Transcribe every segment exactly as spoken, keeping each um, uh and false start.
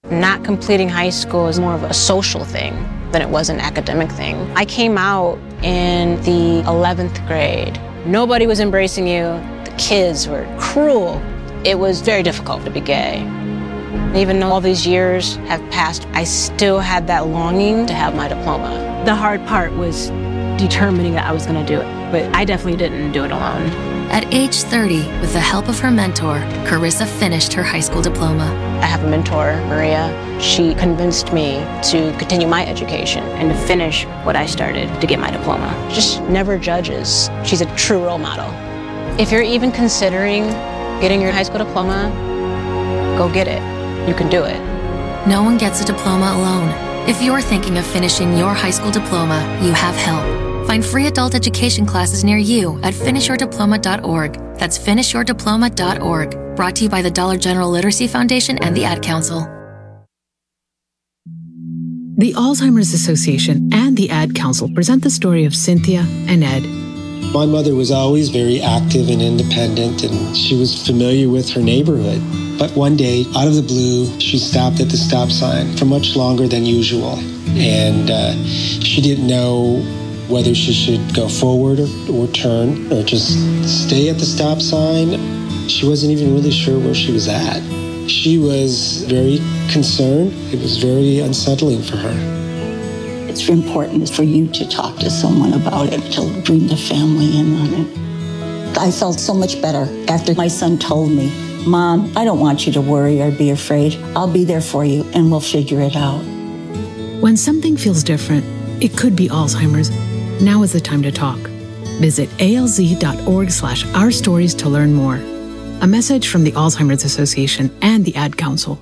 Not completing high school is more of a social thing than it was an academic thing. I came out in the eleventh grade. Nobody was embracing you. The kids were cruel. It was very difficult to be gay. Even though all these years have passed, I still had that longing to have my diploma. The hard part was determining that I was going to do it, but I definitely didn't do it alone. At age thirty, with the help of her mentor, Carissa finished her high school diploma. I have a mentor, Maria. She convinced me to continue my education and to finish what I started to get my diploma. Just never judges. She's a true role model. If you're even considering getting your high school diploma, go get it. You can do it. No one gets a diploma alone. If you're thinking of finishing your high school diploma, you have help. Find free adult education classes near you at finish your diploma dot org. That's finish your diploma dot org. Brought to you by the Dollar General Literacy Foundation and the Ad Council. The Alzheimer's Association and the Ad Council present the story of Cynthia and Ed. My mother was always very active and independent, and she was familiar with her neighborhood. But one day, out of the blue, she stopped at the stop sign for much longer than usual. And uh, she didn't know whether she should go forward or, or turn or just stay at the stop sign. She wasn't even really sure where she was at. She was very concerned. It was very unsettling for her. It's important for you to talk to someone about it, to bring the family in on it. I felt so much better after my son told me, Mom, I don't want you to worry or be afraid. I'll be there for you and we'll figure it out. When something feels different, it could be Alzheimer's. Now is the time to talk. Visit alz.org slash our stories to learn more. A message from the Alzheimer's Association and the Ad Council.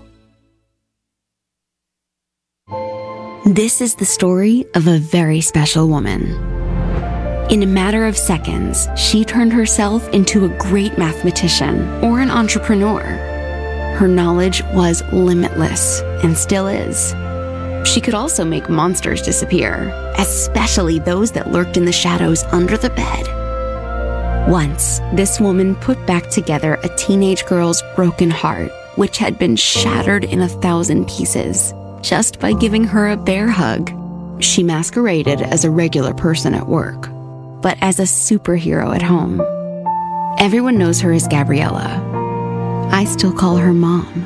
This is the story of a very special woman. In a matter of seconds, she turned herself into a great mathematician or an entrepreneur. Her knowledge was limitless and still is. She could also make monsters disappear, especially those that lurked in the shadows under the bed. Once, this woman put back together a teenage girl's broken heart, which had been shattered in a thousand pieces, just by giving her a bear hug. She masqueraded as a regular person at work, but as a superhero at home. Everyone knows her as Gabriella. I still call her Mom.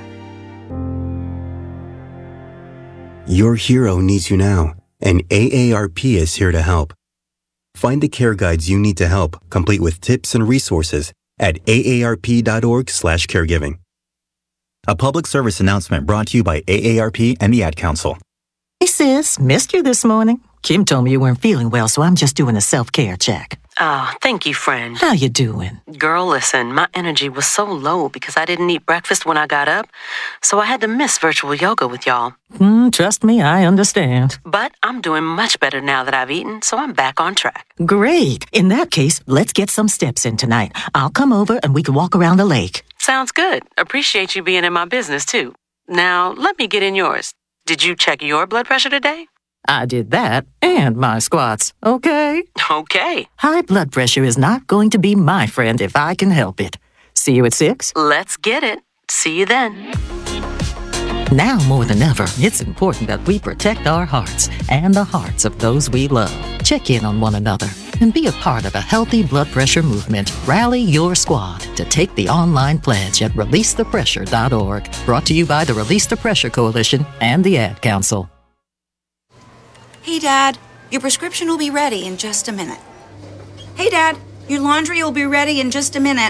Your hero needs you now, and A A R P is here to help. Find the care guides you need to help, complete with tips and resources at aarp.org slash caregiving. A public service announcement brought to you by A A R P and the Ad Council. Hey sis, missed you this morning. Kim told me you weren't feeling well, so I'm just doing a self-care check. Oh, thank you, friend. How you doing? Girl, listen, my energy was so low because I didn't eat breakfast when I got up, so I had to miss virtual yoga with y'all. Mm, trust me, I understand. But I'm doing much better now that I've eaten, so I'm back on track. Great. In that case, let's get some steps in tonight. I'll come over and we can walk around the lake. Sounds good. Appreciate you being in my business, too. Now, let me get in yours. Did you check your blood pressure today? I did that and my squats, okay? Okay. High blood pressure is not going to be my friend if I can help it. See you at six? Let's get it. See you then. Now more than ever, it's important that we protect our hearts and the hearts of those we love. Check in on one another and be a part of a healthy blood pressure movement. Rally your squad to take the online pledge at release the pressure dot org. Brought to you by the Release the Pressure Coalition and the Ad Council. Hey, Dad, your prescription will be ready in just a minute. Hey, Dad, your laundry will be ready in just a minute.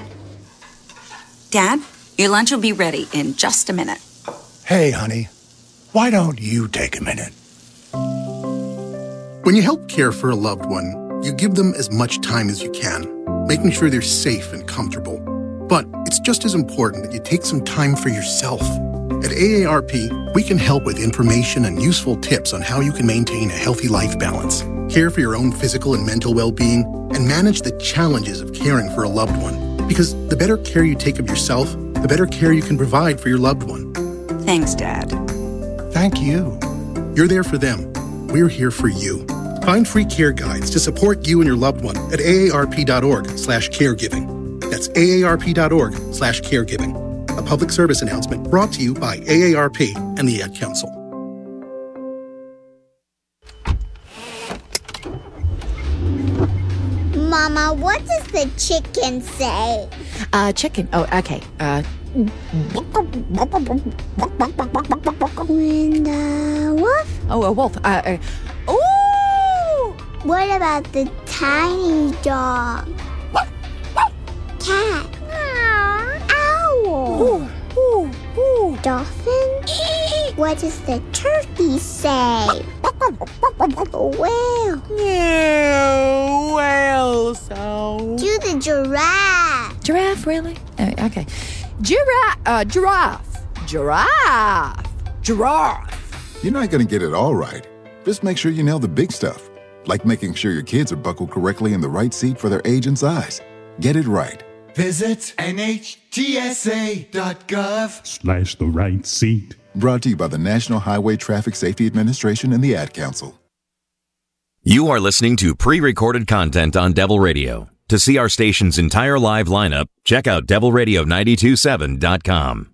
Dad, your lunch will be ready in just a minute. Hey, honey, why don't you take a minute? When you help care for a loved one, you give them as much time as you can, making sure they're safe and comfortable. But it's just as important that you take some time for yourself. At A A R P, we can help with information and useful tips on how you can maintain a healthy life balance, care for your own physical and mental well-being, and manage the challenges of caring for a loved one. Because the better care you take of yourself, the better care you can provide for your loved one. Thanks, Dad. Thank you. You're there for them. We're here for you. Find free care guides to support you and your loved one at aarp.org slash caregiving. That's aarp.org slash caregiving. A public service announcement brought to you by A A R P and the Ad Council. Mama, what does the chicken say? Uh, chicken. Oh, okay. Uh, and uh, wolf? Oh, a wolf. Uh, uh, ooh! What about the tiny dog? Cat? Owl? Ooh, ooh, ooh. Dolphin? What does the turkey say? Whale? Yeah, whale sound. Do the giraffe. Giraffe, really? Uh, okay. Giraffe. Uh, giraffe. Giraffe. Giraffe. You're not going to get it all right. Just make sure you nail the big stuff, like making sure your kids are buckled correctly in the right seat for their age and size. Get it right. Visit N H T S A dot gov slash the right seat. Brought to you by the National Highway Traffic Safety Administration and the Ad Council. You are listening to pre-recorded content on Devil Radio. To see our station's entire live lineup, check out devil radio nine two seven dot com.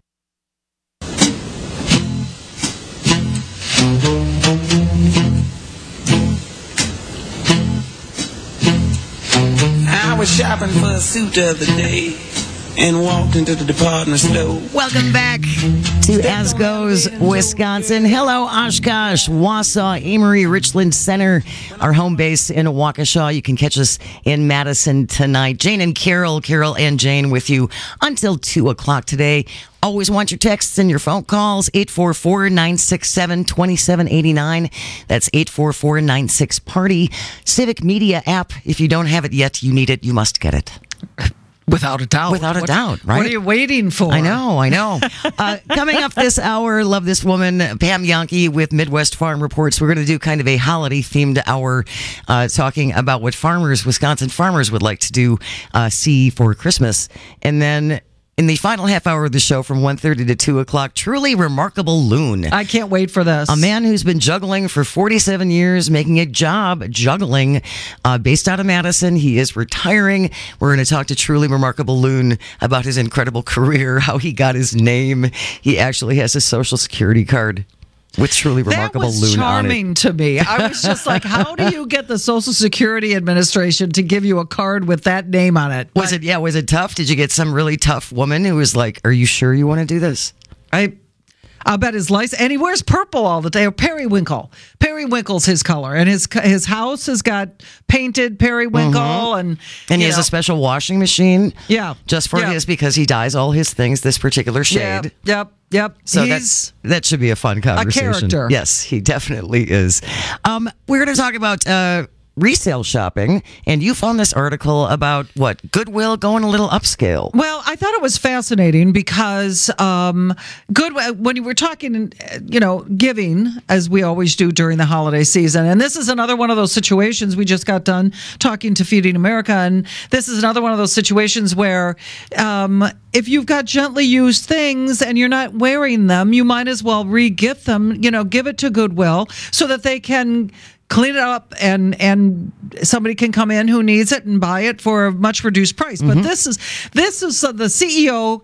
I was shopping for a suit the other day and walked into the department store. Welcome back to As Goes, Wisconsin. Hello, Oshkosh, Wausau, Amory, Richland Center, our home base in Waukesha. You can catch us in Madison tonight. Jane and Carol, Carol and Jane with you until two o'clock today. Always want your texts and your phone calls, eight four four, nine six seven, two seven eight nine. That's eight four four, nine six, party. Civic Media app. If you don't have it yet, you need it. You must get it. Without a doubt. Without a what, doubt, right? What are you waiting for? I know, I know. uh, coming up this hour, love this woman, Pam Jahnke with Midwest Farm Reports. We're going to do kind of a holiday-themed hour uh, talking about what farmers, Wisconsin farmers would like to do, uh, see for Christmas. And then in the final half hour of the show from one thirty to two o'clock, truly remarkable loon. I can't wait for this. A man who's been juggling for forty-seven years, making a job juggling, uh, based out of Madison. He is retiring. We're going to talk to truly remarkable loon about his incredible career, how he got his name. He actually has a social security card with truly remarkable loon on it. That was charming to me. I was just like, how do you get the Social Security Administration to give you a card with that name on it? Was but, it, yeah, was it tough? Did you get some really tough woman who was like, are you sure you want to do this? I... I'll bet his license, and he wears purple all the time. Periwinkle. Periwinkle's his color, and his his house has got painted periwinkle, mm-hmm. and and he know. has a special washing machine. Yeah, just for yep. his because he dyes all his things this particular shade. Yep, yep, yep. So He's that's that should be a fun conversation. A character. Yes, he definitely is. Um, we're going to talk about Uh, resale shopping, and you found this article about what Goodwill going a little upscale. Well, I thought it was fascinating because um, good when you were talking, you know, giving as we always do during the holiday season, and this is another one of those situations. We just got done talking to Feeding America, and this is another one of those situations where um, if you've got gently used things and you're not wearing them, you might as well re-gift them. You know, give it to Goodwill so that they can clean it up and and somebody can come in who needs it and buy it for a much reduced price. But mm-hmm. this is this is uh, the C E O.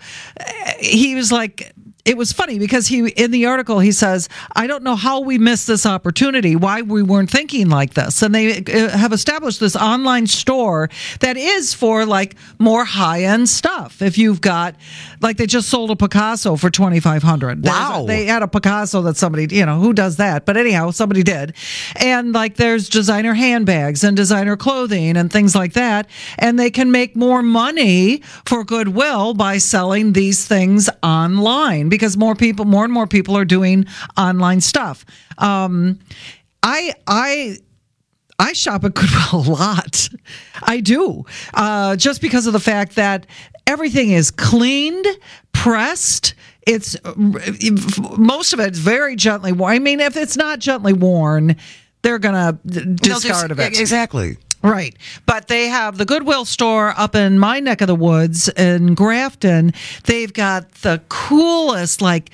He was like, it was funny because he in the article he says, I don't know how we missed this opportunity, why we weren't thinking like this. And they have established this online store that is for like more high-end stuff. If you've got, like they just sold a Picasso for twenty-five hundred dollars. Wow. They had a Picasso that somebody, you know, who does that? But anyhow, somebody did. And like there's designer handbags and designer clothing and things like that. And they can make more money for Goodwill by selling these things online. Because more people, more and more people are doing online stuff. Um, I, I, I shop at Goodwill a lot. I do, uh, just because of the fact that everything is cleaned, pressed. It's most of it's very gently worn. I mean, if it's not gently worn, they're gonna discard of it. Exactly. Right. But they have the Goodwill store up in my neck of the woods in Grafton. They've got the coolest, like,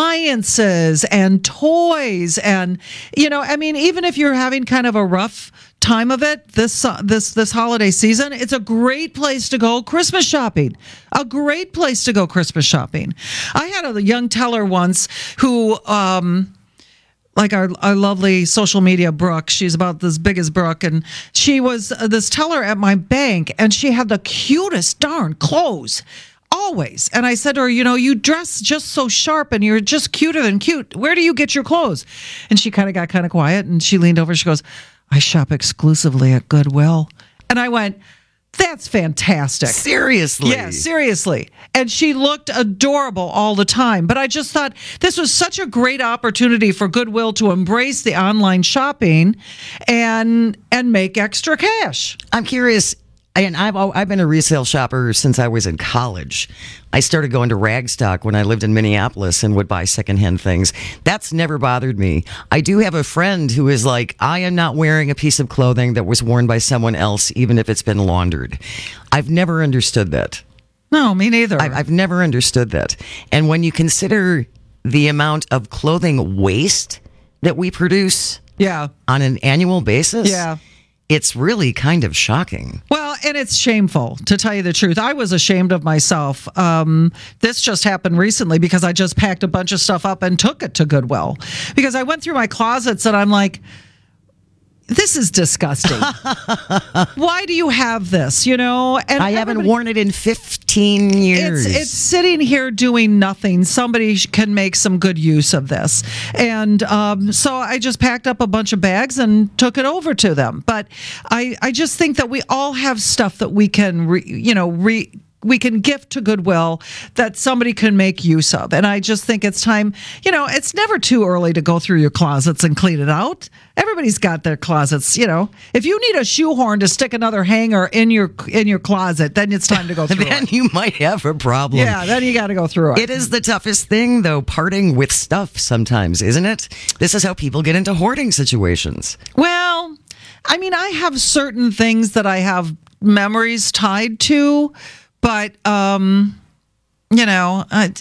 appliances and toys. And, you know, I mean, even if you're having kind of a rough time of it, this uh, this this holiday season, it's a great place to go Christmas shopping. A great place to go Christmas shopping. I had a young teller once who, um, like our, our lovely social media Brooke, she's about as big as Brooke, and she was uh, this teller at my bank, and she had the cutest darn clothes. Always. And I said to her, you know, you dress just so sharp and you're just cuter than cute. Where do you get your clothes? And she kind of got kind of quiet and she leaned over. She goes, I shop exclusively at Goodwill. And I went, that's fantastic. Seriously? Yeah, seriously. And she looked adorable all the time. But I just thought this was such a great opportunity for Goodwill to embrace the online shopping and and make extra cash. I'm curious. And I've I've been a resale shopper since I was in college. I started going to Ragstock when I lived in Minneapolis and would buy secondhand things. That's never bothered me. I do have a friend who is like, I am not wearing a piece of clothing that was worn by someone else, even if it's been laundered. I've never understood that. No, me neither. I've, I've never understood that. And when you consider the amount of clothing waste that we produce yeah. on an annual basis, yeah. it's really kind of shocking. Well, and it's shameful, to tell you the truth. I was ashamed of myself. Um, this just happened recently because I just packed a bunch of stuff up and took it to Goodwill. Because I went through my closets and I'm like, this is disgusting. Why do you have this, you know? And I haven't worn it in fifteen years. It's, it's sitting here doing nothing. Somebody can make some good use of this. And um, so I just packed up a bunch of bags and took it over to them. But I, I just think that we all have stuff that we can, re, you know, re, we can gift to Goodwill that somebody can make use of. And I just think it's time, you know, it's never too early to go through your closets and clean it out. Everybody's got their closets, you know. If you need a shoehorn to stick another hanger in your in your closet, then it's time to go through then it. you might have a problem. Yeah, then you got to go through it. It is the toughest thing, though, parting with stuff sometimes, isn't it? This is how people get into hoarding situations. Well, I mean, I have certain things that I have memories tied to. But, um, you know, I,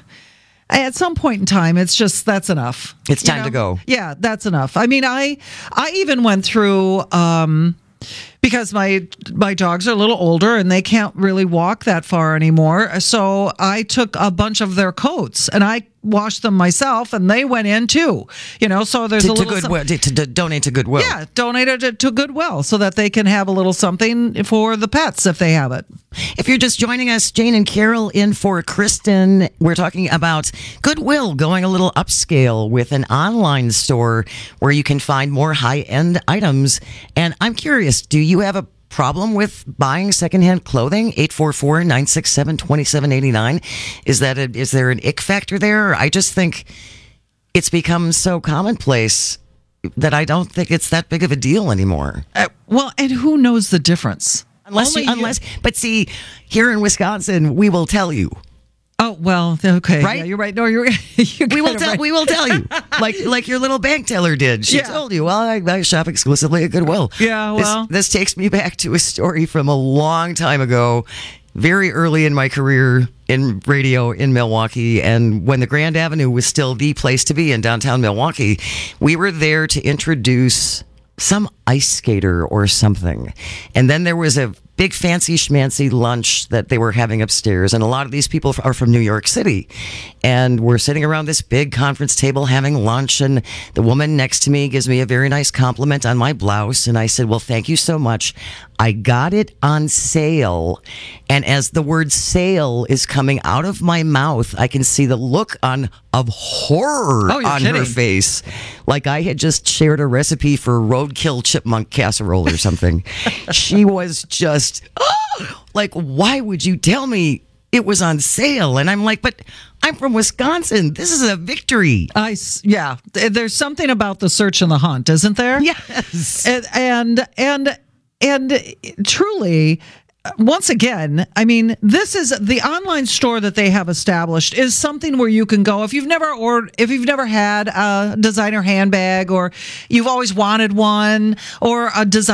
at some point in time, it's just, that's enough. It's time you know? to go. Yeah, that's enough. I mean, I I even went through, um, because my my dogs are a little older and they can't really walk that far anymore. So I took a bunch of their coats and I washed them myself and they went in too. You know, so there's to, a to little... Goodwill, to, to donate to Goodwill. Yeah, donate it to, to Goodwill so that they can have a little something for the pets if they have it. If you're just joining us, Jane and Carol in for Kristen. We're talking about Goodwill going a little upscale with an online store where you can find more high-end items. And I'm curious, do you have a problem with buying secondhand clothing? eight four four, nine six seven, two seven eight nine. Is that a, is there an ick factor there? I just think it's become so commonplace that I don't think it's that big of a deal anymore. Uh, well, and who knows the difference? Unless, you, unless, but see, here in Wisconsin, we will tell you. Oh, well, okay. Right? Yeah, you're right. No, you're, you're we will tell. right. We will tell you, like like your little bank teller did. She Yeah. told you. Well, I, I shop exclusively at Goodwill. Yeah, well. this, this takes me back to a story from a long time ago, very early in my career in radio in Milwaukee, and when the Grand Avenue was still the place to be in downtown Milwaukee. We were there to introduce some ice skater or something, and then there was a big fancy schmancy lunch that they were having upstairs, and a lot of these people are from New York City, and we're sitting around this big conference table having lunch, and the woman next to me gives me a very nice compliment on my blouse, and I said, well, thank you so much. I got it on sale, and as the word sale is coming out of my mouth, I can see the look on of horror Oh, you're on kidding. her face, like I had just shared a recipe for roadkill chipmunk casserole or something. She was just oh, like, why would you tell me it was on sale? And I'm like, but I'm from Wisconsin. This is a victory. I, s- yeah, Th- there's something about the search and the hunt, isn't there? Yes. And and and, and truly, once again, I mean, this is the online store that they have established is something where you can go if you've never or if you've never had a designer handbag, or you've always wanted one, or a designer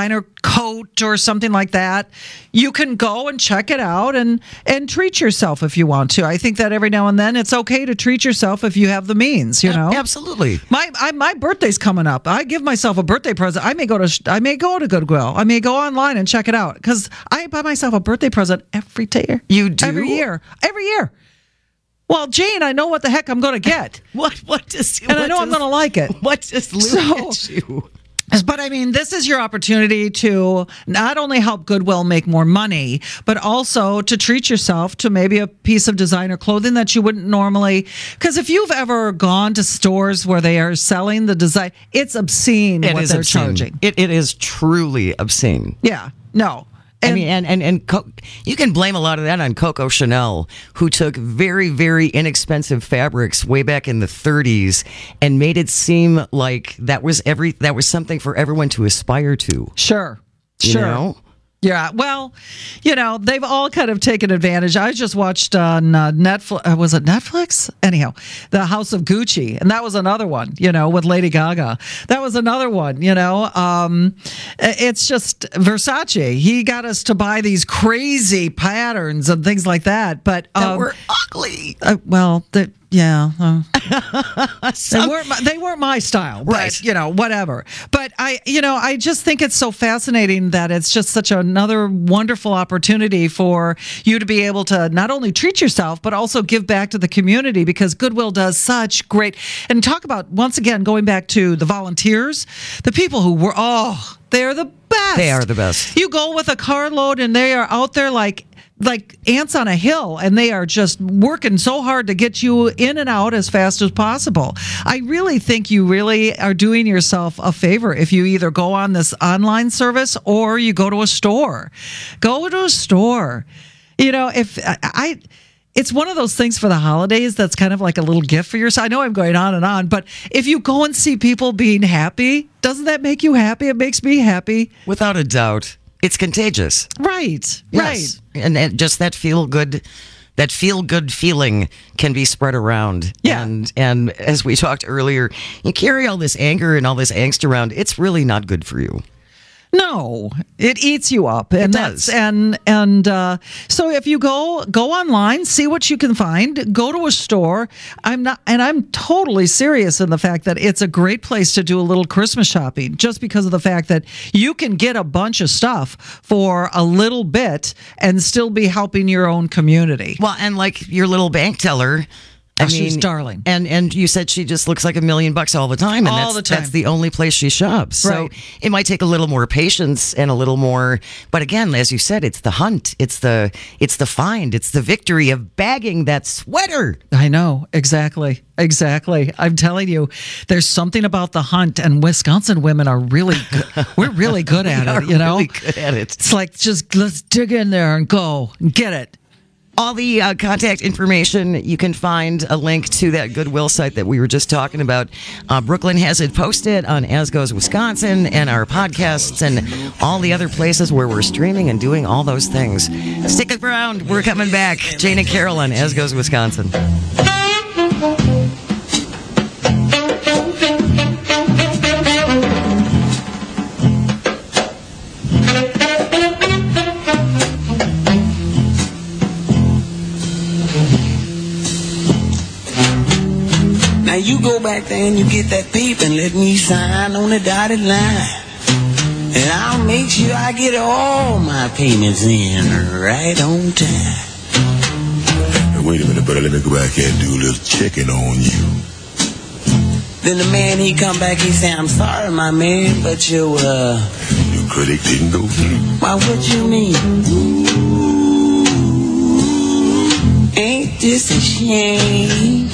coat or something like that, you can go and check it out and and treat yourself if you want to. I think that every now and then it's okay to treat yourself if you have the means, you know. Absolutely. My I, my birthday's coming up. I give myself a birthday present. I may go to I may go to Goodwill. I may go online and check it out because I buy myself a birthday present every year. You do? Every year. Every year. Well, Jane, I know what the heck I'm going to get. what what does and what I know does, I'm going to like it. What does Lou So- get you? But I mean, this is your opportunity to not only help Goodwill make more money, but also to treat yourself to maybe a piece of designer clothing that you wouldn't normally. Because if you've ever gone to stores where they are selling the design, it's obscene It what is they're obscene. charging. It it is truly obscene. Yeah, no. I mean, and and and Co- you can blame a lot of that on Coco Chanel, who took very, very inexpensive fabrics way back in the thirties and made it seem like that was every that was something for everyone to aspire to. Sure, You sure. know? Yeah, well, you know, they've all kind of taken advantage. I just watched on uh, Netflix, uh, was it Netflix? Anyhow, The House of Gucci, and that was another one, you know, with Lady Gaga. That was another one, you know. Um, it's just Versace. He got us to buy these crazy patterns and things like that, but um, That were ugly. Uh, well, the, yeah, uh, they weren't my, they weren't my style, but, Right. you know, whatever. But I, you know, I just think it's so fascinating that it's just such another wonderful opportunity for you to be able to not only treat yourself but also give back to the community, because Goodwill does such great. And talk about, once again, going back to the volunteers, the people who were oh, they're the best. They are the best. You go with a carload and they are out there like. like ants on a hill, and they are just working so hard to get you in and out as fast as possible. I really think you really are doing yourself a favor if you either go on this online service or you go to a store. Go to a store. You know, if I, I it's one of those things for the holidays that's kind of like a little gift for yourself. I know I'm going on and on, but if you go and see people being happy, doesn't that make you happy? It makes me happy. Without a doubt. It's contagious. Right, Yes. right. And, and just that feel good, that feel good feeling can be spread around. Yeah. And, and as we talked earlier, you carry all this anger and all this angst around. It's really not good for you. No, it eats you up, and It that's does. and and uh, so if you go go online, see what you can find. Go to a store. I'm not, and I'm totally serious in the fact that it's a great place to do a little Christmas shopping, just because of the fact that you can get a bunch of stuff for a little bit and still be helping your own community. Well, and like your little bank teller. I Oh, mean, she's darling. And and you said she just looks like a million bucks all the time. And All that's, the time. That's the only place she shops. So Right. it might take a little more patience and a little more. But again, as you said, it's the hunt. It's the it's the find. It's the victory of bagging that sweater. I know, exactly. Exactly. I'm telling you, there's something about the hunt, and Wisconsin women are really good. We're really good at We it, are you know? really good at it. It's like, just let's dig in there and go and get it. All the uh, contact information, you can find a link to that Goodwill site that we were just talking about. Uh, Brooklyn has it posted on As Goes Wisconsin and our podcasts and all the other places where we're streaming and doing all those things. Stick around. We're coming back. Jane and Carol on As Goes Wisconsin. Now you go back there and you get that paper and let me sign on the dotted line. And I'll make sure I get all my payments in right on time. Now, wait a minute, brother. Let me go back here and do a little checking on you. Then the man, he come back, he say, I'm sorry, my man, but your, uh... Your credit didn't go through. Why, what you mean? Ain't this a shame?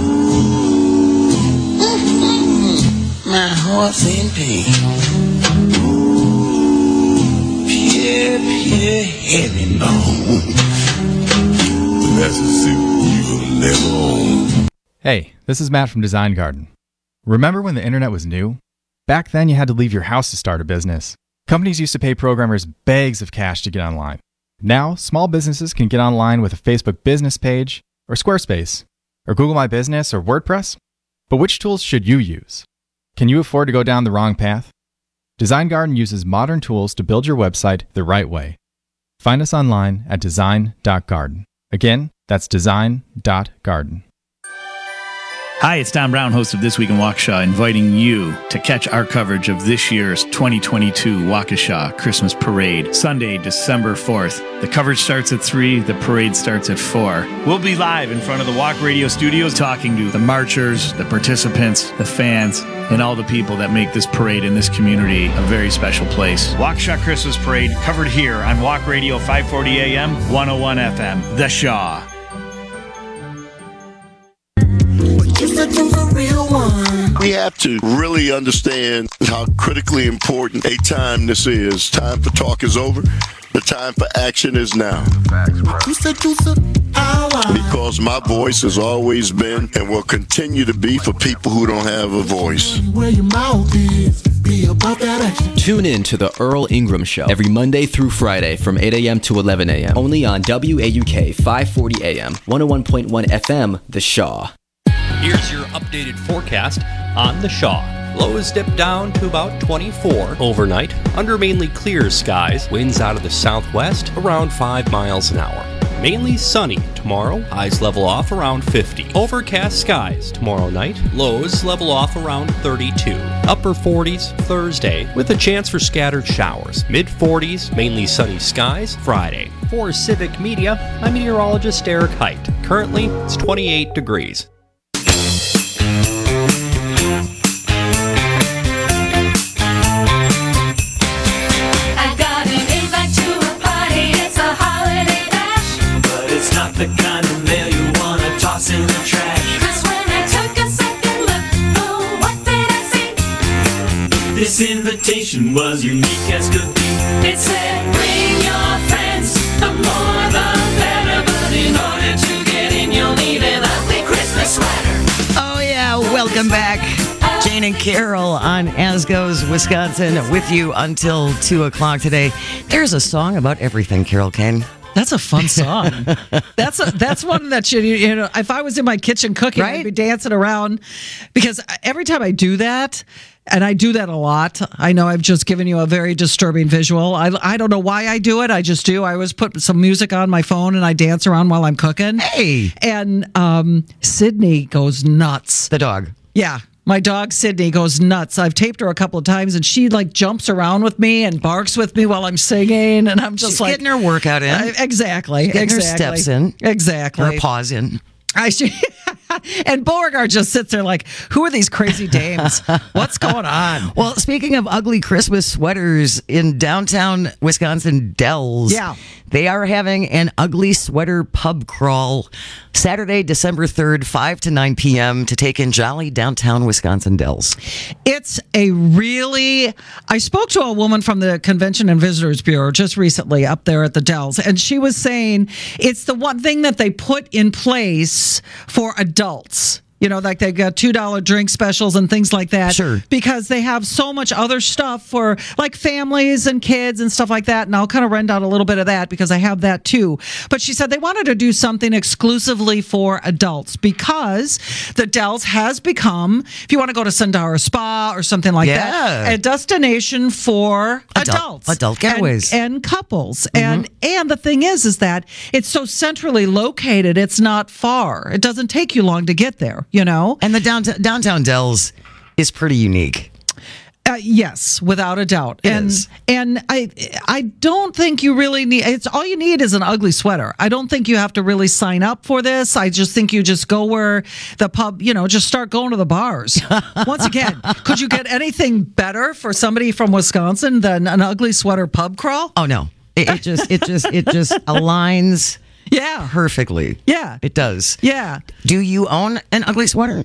My heart's in pain. Pure, pure heaven bone. That's a suit you'll never own. Hey, this is Matt from Design Garden. Remember when the internet was new? Back then, you had to leave your house to start a business. Companies used to pay programmers bags of cash to get online. Now, small businesses can get online with a Facebook business page, or Squarespace, or Google My Business, or WordPress. But which tools should you use? Can you afford to go down the wrong path? Design Garden uses modern tools to build your website the right way. Find us online at design dot garden. Again, that's design dot garden. Hi, it's Don Brown, host of This Week in Waukesha, inviting you to catch our coverage of this year's twenty twenty-two Waukesha Christmas Parade, Sunday, December fourth. The coverage starts at three, the parade starts at four. We'll be live in front of the Walk Radio studios talking to the marchers, the participants, the fans, and all the people that make this parade in this community a very special place. Waukesha Christmas Parade covered here on Walk Radio five forty A M, one oh one F M, The Shaw. We have to really understand how critically important a time this is. Time for talk is over. The time for action is now. Because my voice has always been and will continue to be for people who don't have a voice. Tune in to the Earl Ingram Show every Monday through Friday from eight A M to eleven A M Only on W A U K five forty A M, one oh one point one F M, The Shaw. Here's your updated forecast on The Shaw. Lows dip down to about twenty-four overnight under mainly clear skies. Winds out of the southwest around five miles an hour. Mainly sunny tomorrow. Highs level off around fifty. Overcast skies tomorrow night. Lows level off around thirty-two. Upper forties Thursday with a chance for scattered showers. Mid forties, mainly sunny skies Friday. For Civic Media, I'm meteorologist Eric Height. Currently, it's twenty-eight degrees. The kind of mail you wanna toss in the trash. 'Cause when I took a second look, oh, what did I see? This invitation was unique as could be. It said, bring your friends, the more the better. But in order to get in, you'll need an ugly Christmas sweater. Oh, yeah, welcome back. Jane and Carol on As Goes Wisconsin with you until two o'clock today. There's a song about everything, Carol Kane. That's a fun song. that's a, that's one that you you know. If I was in my kitchen cooking, right? I'd be dancing around because every time I do that, and I do that a lot. I know I've just given you a very disturbing visual. I I don't know why I do it. I just do. I always put some music on my phone and I dance around while I'm cooking. Hey, and um, Sydney goes nuts. The dog. Yeah. My dog, Sydney, goes nuts. I've taped her a couple of times, and she, like, jumps around with me and barks with me while I'm singing, and I'm just She's like... getting her workout in. Uh, exactly. She's getting exactly. her steps in. Exactly. Her paws in. I should... And Beauregard just sits there like, who are these crazy dames? What's going on? Well, speaking of ugly Christmas sweaters, in downtown Wisconsin Dells, yeah. they are having an ugly sweater pub crawl Saturday, December third, five to nine p.m. to take in jolly downtown Wisconsin Dells. It's a really... I spoke to a woman from the Convention and Visitors Bureau just recently up there at the Dells, and she was saying it's the one thing that they put in place for adults. You know, like they got two dollar drink specials and things like that. Sure. Because they have so much other stuff for like families and kids and stuff like that. And I'll kind of rent out a little bit of that because I have that too. But she said they wanted to do something exclusively for adults because the Dells has become, if you want to go to Sundara Spa or something like yeah. that, a destination for Adult, adults. Adult getaways. And, and couples. Mm-hmm. And, and the thing is, is that it's so centrally located, it's not far. It doesn't take you long to get there. You know, and the downtown downtown Dells is pretty unique. Uh, yes, without a doubt. It and is. and I I don't think you really need. It's all you need is an ugly sweater. I don't think you have to really sign up for this. I just think you just go where the pub. You know, just start going to the bars. Once again, could you get anything better for somebody from Wisconsin than an ugly sweater pub crawl? Oh no, it, it just it just it just aligns. Yeah. Perfectly. Yeah. It does. Yeah. Do you own an ugly sweater?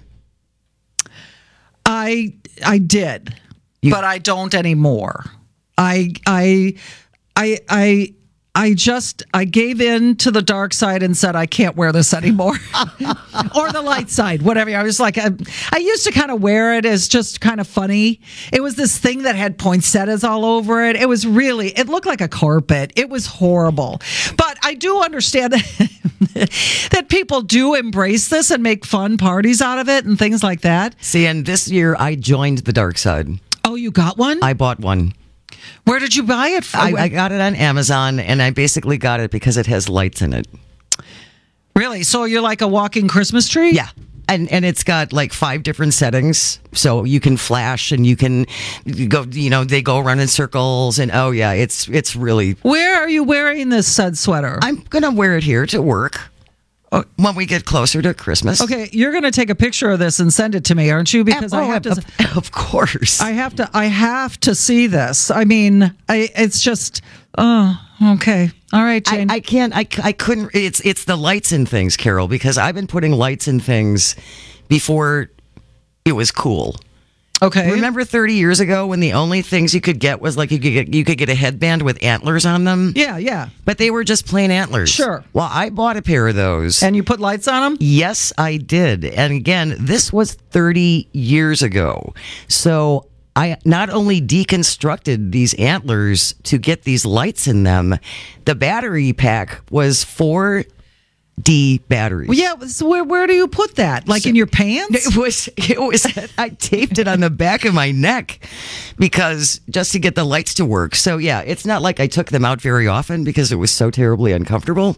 I I did, you, but I don't anymore. I I I I I just I gave in to the dark side and said I can't wear this anymore, or the light side, whatever. I was like, I, I used to kind of wear it as just kind of funny. It was this thing that had poinsettias all over it. It was really, it looked like a carpet. It was horrible. But I do understand that that people do embrace this and make fun parties out of it and things like that. See, and this year I joined the dark side. Oh, Oh, you got one? I bought one. Where did you buy it from? I, I got it on Amazon, and I basically got it because it has lights in it. Really? So you're like a walking Christmas tree? Yeah. And and it's got like five different settings, so you can flash and you can go. You know, they go around in circles, and oh yeah, it's it's really. Where are you wearing this said sweater? I'm gonna wear it here to work when we get closer to Christmas. Okay, you're gonna take a picture of this and send it to me, aren't you? Because oh, I have to. Of, of course, I have to. I have to see this. I mean, I. It's just. Oh, okay. All right, Jane. I, I can't. I, I couldn't. It's it's the lights and things, Carol, because I've been putting lights in things before it was cool. Okay. Remember thirty years ago when the only things you could get was like you could get you could get a headband with antlers on them? Yeah, yeah. But they were just plain antlers. Sure. Well, I bought a pair of those. And you put lights on them? Yes, I did. And again, this was thirty years ago. So I not only deconstructed these antlers to get these lights in them, the battery pack was four D batteries. Well, yeah. So where where do you put that? Like so, in your pants? It was. It was. I taped it on the back of my neck because just to get the lights to work. So yeah, it's not like I took them out very often because it was so terribly uncomfortable.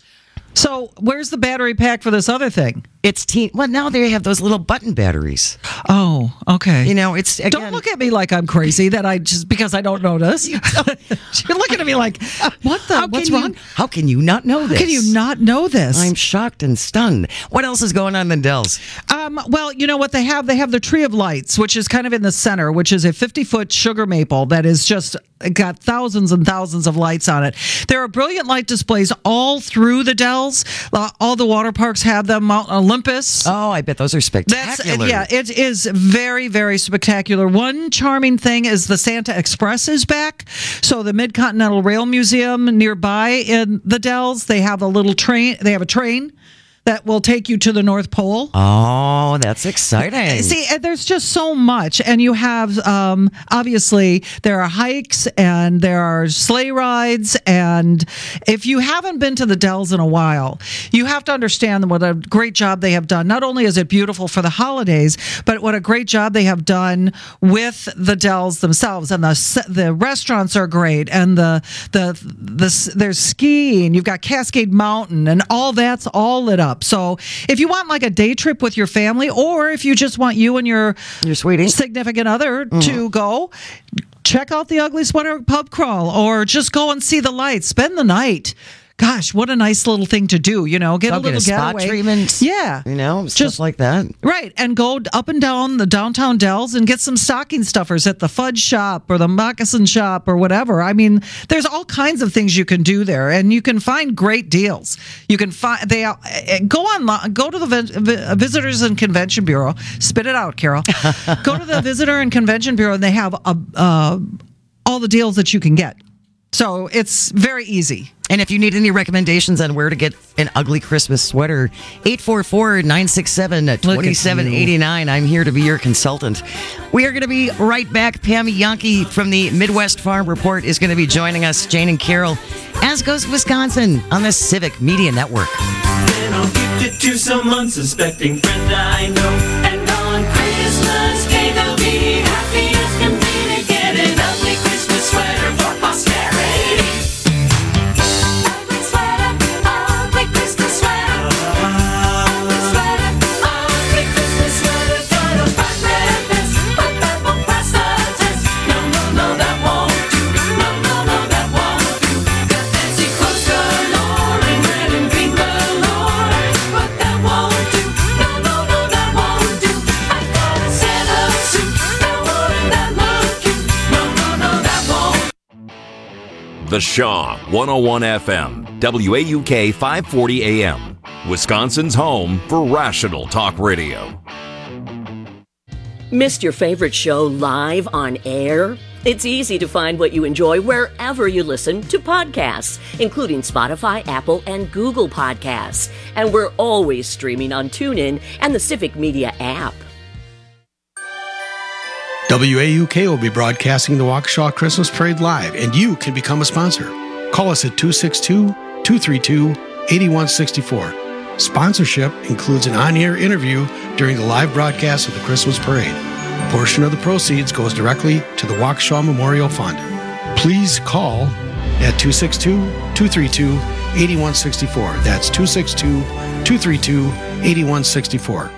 So where's the battery pack for this other thing? It's teen. Well, now they have those little button batteries. Oh, okay. You know, it's again, don't look at me like I'm crazy. That I just because I don't know this. You're looking at me like, what the? How what's you, wrong? How can you not know this? How can you not know this? I'm shocked and stunned. What else is going on in the Dells? Um, well, you know what they have? They have the Tree of Lights, which is kind of in the center, which is a fifty foot sugar maple that is just got thousands and thousands of lights on it. There are brilliant light displays all through the Dells. Uh, all the water parks have them. Mount Olympus. Oh, I bet those are spectacular. That's, yeah, it is very, very spectacular. One charming thing is the Santa Express is back. So the Mid-Continental Rail Museum nearby in the Dells, they have a little train. They have a train that will take you to the North Pole. Oh, that's exciting. See, there's just so much. And you have, um, obviously, there are hikes and there are sleigh rides. And if you haven't been to the Dells in a while, you have to understand what a great job they have done. Not only is it beautiful for the holidays, but what a great job they have done with the Dells themselves. And the the restaurants are great. And the the the there's skiing. You've got Cascade Mountain. And all that's all lit up. So if you want like a day trip with your family, or if you just want you and your, your sweetie significant other mm-hmm. to go, check out the Ugly Sweater Pub Crawl, or just go and see the lights. Spend the night. Gosh, what a nice little thing to do, you know, get I'll a little get a getaway. Spa treatment, yeah. You know, just stuff like that. Right, and go up and down the downtown Dells and get some stocking stuffers at the fudge shop or the moccasin shop or whatever. I mean, there's all kinds of things you can do there, and you can find great deals. You can find, they uh, go online, go to the Visitors and Convention Bureau, spit it out, Carol. Go to the Visitor and Convention Bureau, and they have a, uh, all the deals that you can get. So it's very easy. And if you need any recommendations on where to get an ugly Christmas sweater, eight four four, nine six seven, two seven eight nine. I'm here to be your consultant. We are going to be right back. Pam Yankee from the Midwest Farm Report is going to be joining us, Jane and Carol, as goes Wisconsin on the Civic Media Network. Then I'll gift it to some unsuspecting friend I know. And on Christmas Day they'll be happy as can be to get an ugly Christmas sweater for posterity. The Shaw one oh one F M, W A U K five forty A M, Wisconsin's home for rational talk radio. Missed your favorite show live on air? It's easy to find what you enjoy wherever you listen to podcasts, including Spotify, Apple, and Google Podcasts. And we're always streaming on TuneIn and the Civic Media app. W A U K will be broadcasting the Waukesha Christmas Parade live, and you can become a sponsor. Call us at two six two, two three two, eight one six four. Sponsorship includes an on-air interview during the live broadcast of the Christmas Parade. A portion of the proceeds goes directly to the Waukesha Memorial Fund. Please call at two six two, two three two, eight one six four. That's two six two, two three two, eight one six four.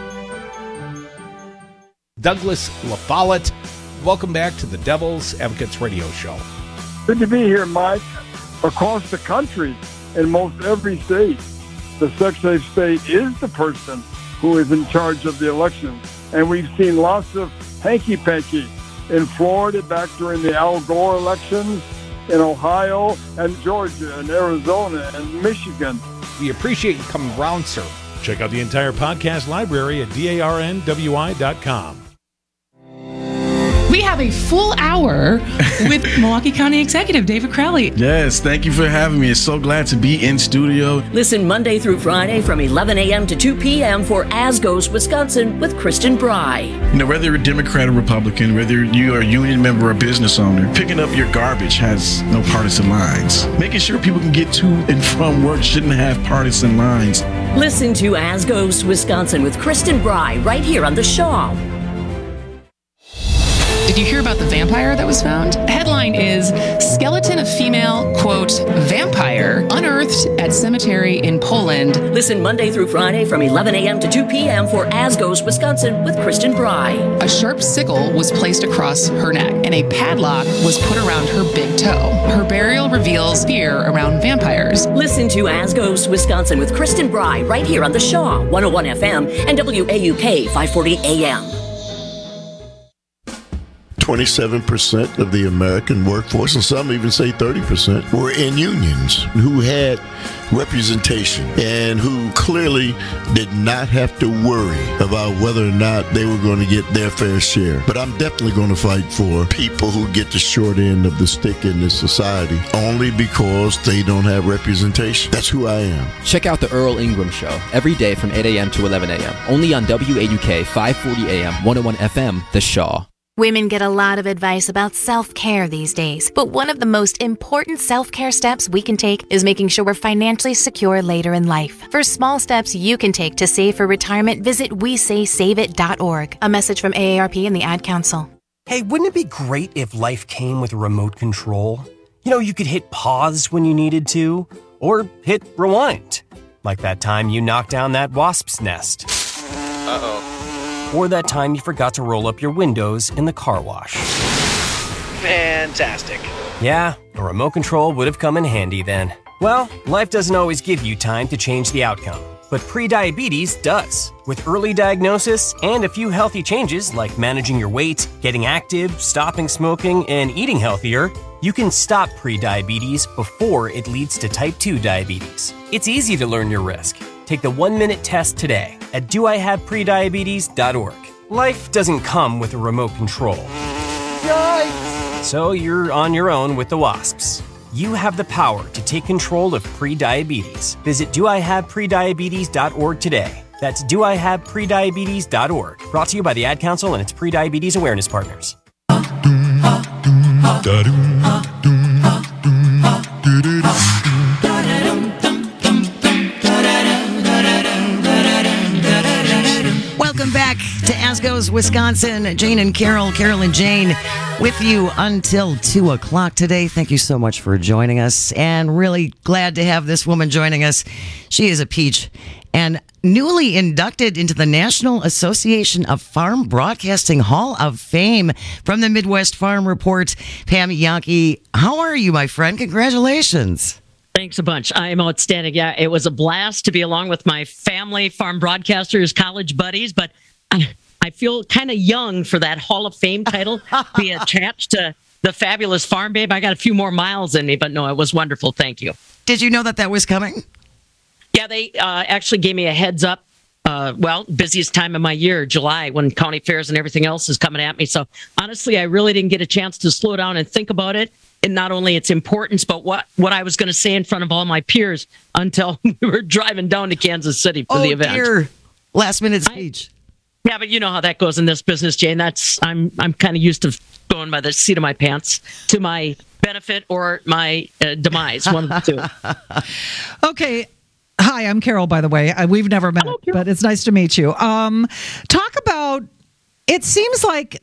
Douglas LaFollette, welcome back to the Devil's Advocates Radio Show. Good to be here, Mike. Across the country, in most every state, the Secretary of State is the person who is in charge of the election. And we've seen lots of hanky-panky in Florida back during the Al Gore elections, in Ohio and Georgia and Arizona and Michigan. We appreciate you coming round, sir. Check out the entire podcast library at darnwi dot com. We have a full hour with Milwaukee County Executive David Crowley. Yes, thank you for having me. It's so glad to be in studio. Listen Monday through Friday from eleven a.m. to two p.m. for As Goes Wisconsin with Kristen Bry. You know, whether you're a Democrat or Republican, whether you are a union member or business owner, picking up your garbage has no partisan lines. Making sure people can get to and from work shouldn't have partisan lines. Listen to As Goes Wisconsin with Kristen Bry right here on The Shaw. Did you hear about the vampire that was found? Headline is Skeleton of Female, quote, Vampire Unearthed at Cemetery in Poland. Listen Monday through Friday from eleven a.m. to two p.m. for As Goes Wisconsin with Kristen Bry. A sharp sickle was placed across her neck and a padlock was put around her big toe. Her burial reveals fear around vampires. Listen to As Goes Wisconsin with Kristen Bry right here on The Shaw, one oh one F M and W A U K five forty A M. twenty-seven percent of the American workforce, and some even say thirty percent, were in unions who had representation and who clearly did not have to worry about whether or not they were going to get their fair share. But I'm definitely going to fight for people who get the short end of the stick in this society only because they don't have representation. That's who I am. Check out the Earl Ingram Show every day from eight a.m. to eleven a.m. only on W A U K five forty A M, one oh one F M, The Shaw. Women get a lot of advice about self-care these days, but one of the most important self-care steps we can take is making sure we're financially secure later in life. For small steps you can take to save for retirement, visit we say save it dot org. A message from A A R P and the Ad Council. Hey, wouldn't it be great if life came with a remote control? You know, you could hit pause when you needed to, or hit rewind. Like that time you knocked down that wasp's nest. Uh-oh. Or that time you forgot to roll up your windows in the car wash. Fantastic. Yeah, a remote control would have come in handy then. Well, life doesn't always give you time to change the outcome, but prediabetes does. With early diagnosis and a few healthy changes like managing your weight, getting active, stopping smoking, and eating healthier, you can stop prediabetes before it leads to type two diabetes. It's easy to learn your risk. Take the one-minute test today at do I have prediabetes dot org. Life doesn't come with a remote control. Yikes! So you're on your own with the wasps. You have the power to take control of prediabetes. Visit do I have prediabetes dot org today. That's do I have prediabetes dot org. Brought to you by the Ad Council and its Prediabetes Awareness Partners. Welcome back to As Goes Wisconsin. Jane and Carol, Carol and Jane, with you until two o'clock today. Thank you so much for joining us, and really glad to have this woman joining us. She is a peach and newly inducted into the National Association of Farm Broadcasting Hall of Fame from the Midwest Farm Report. Pam Yankee, how are you, my friend? Congratulations. Thanks a bunch. I am outstanding. Yeah, it was a blast to be along with my family, farm broadcasters, college buddies, but I, I feel kind of young for that Hall of Fame title, be attached to the fabulous Farm Babe. I got a few more miles in me, but no, it was wonderful. Thank you. Did you know that that was coming? Yeah, they uh, actually gave me a heads up. Uh, well, busiest time of my year, July, when county fairs and everything else is coming at me. So honestly, I really didn't get a chance to slow down and think about it. And not only its importance, but what, what I was going to say in front of all my peers until we were driving down to Kansas City for oh, the event. Dear. Last minute speech. I, yeah, but you know how that goes in this business, Jane. That's I'm I'm kind of used to going by the seat of my pants to my benefit or my uh, demise. One of the two. Okay. Hi, I'm Carol, by the way. I, we've never met, Hello, but it's nice to meet you. Um, talk about it seems like,